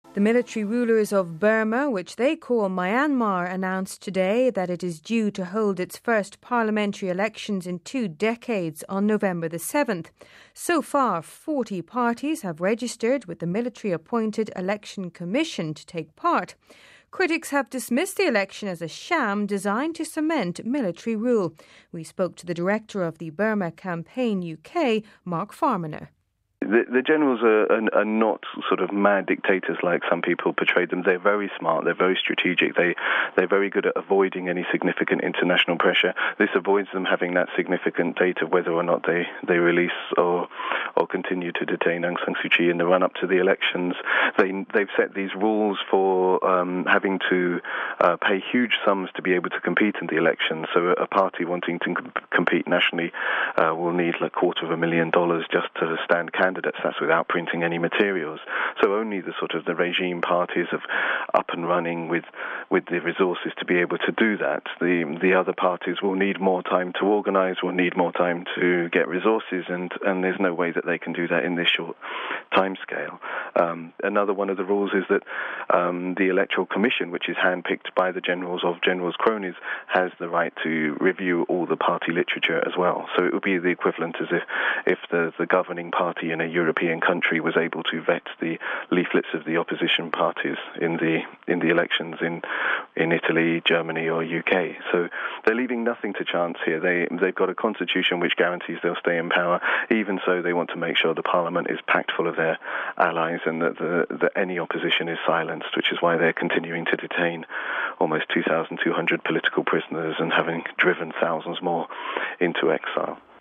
The military rulers of Burma, which they call Myanmar, announced today that it is due to hold its first parliamentary elections in 2 decades on November the 7th. So far, 40 parties have registered with the military-appointed Election Commission to take part. Critics have dismissed the election as a sham designed to cement military rule. We spoke to the director of the Burma Campaign UK, Mark Farmaner. The generals are not sort of mad dictators like some people portrayed them. They're very smart. They're very strategic. They're very good at avoiding any significant international pressure. This avoids them having that significant date of whether or not they release or continue to detain Aung San Suu Kyi in the run-up to the elections. They've set these rules for having to pay huge sums to be able to compete in the elections. So a party wanting to compete nationally will need like $250,000 just to stand candidates. That's without printing any materials. So only the regime parties are up and running with the resources to be able to do that. The other parties will need more time to organise, will need more time to get resources, and there's no way that they can do that in this short time scale. Another one of the rules is that the Electoral Commission, which is handpicked by the generals of generals' cronies, has the right to review all the party literature as well. So it would be the equivalent as if the governing party in a European country was able to vet the leaflets of the opposition parties in the elections in Italy, Germany or UK. So they're leaving nothing to chance here. They've got a constitution which guarantees they'll stay in power. Even so, they want to make sure the parliament is packed full of their allies and that any opposition is silenced, which is why they're continuing to detain almost 2,200 political prisoners and having driven thousands more into exile.